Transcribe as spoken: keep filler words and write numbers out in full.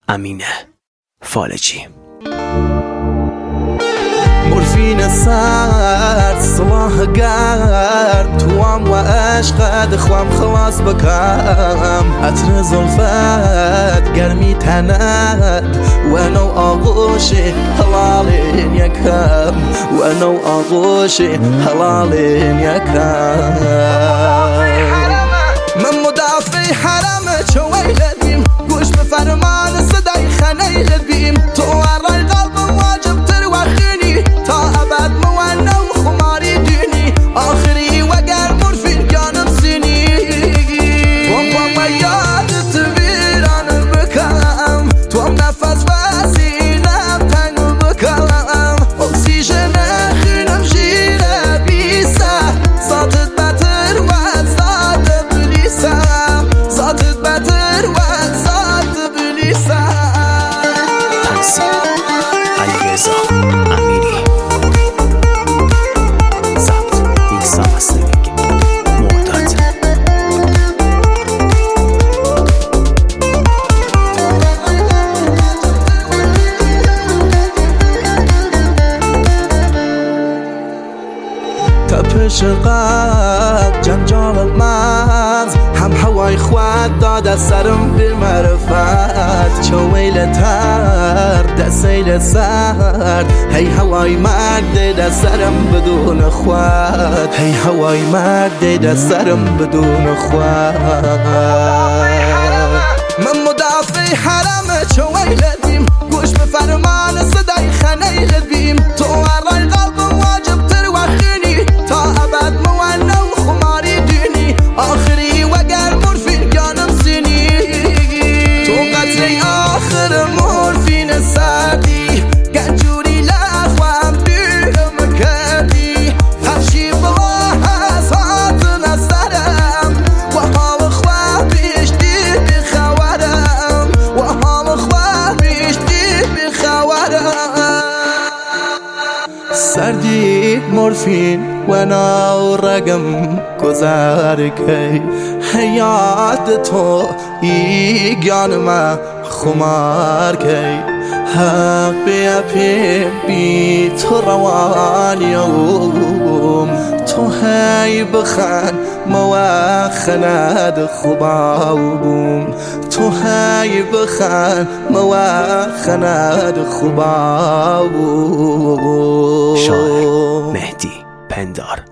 امین فالجی. مورفین سرد صلاح گرد توام و عشقت خوام خلاص بکم عطر زلفت گرمی تند و نو آغوش حلال یکم و نو آغوش حلال یکم من مدافع حرم چویل بیم گوش به فرمان صدای خنیل بیم تو ورای قلبم واجب تر و خینی تا ابد موانه و خماری دینی آخری وگر مورفین جانم سینی توم با ما یادت ویران بکم توم نفس و سینم تنگ بکم اکسیژن خونم ژیره بیسه ذاتت بتر و ذات بلیسه ذاتت بتر و ذات بلیسه. علیرضا امیری ضبط میکس و مسترینگ معتاد. تپش قلب جنجال مغز هم هوای خود داد از سرم به معرفت چویل تر دسیل سرد هی هوای مرد در سرم بدون خود هی هوای مرد در سرم بدون خود من مدافع حرم چویل بیم گوش به فرمان صدای خنیل بیم تو ورای قلبم واجب تر و خینی تا ابد موانه و خماری دینی آخری وگر مورفین جانم سینی تو قطره آخر مورفین سردی گنجوری لخوام دیرم کردی هرچی بلا هست هات نظرم و حال خواه بیشتی بخورم و حال خواه بیشتی بخورم سردی مورفین و ناو رگم گذر کی حیات تو ایگان خمار کی حق بیا پی بی تو روانیم تو هی بخن موخند خوباوم تو هی بخن موخند خوباوم. شاعر مهدی پندار.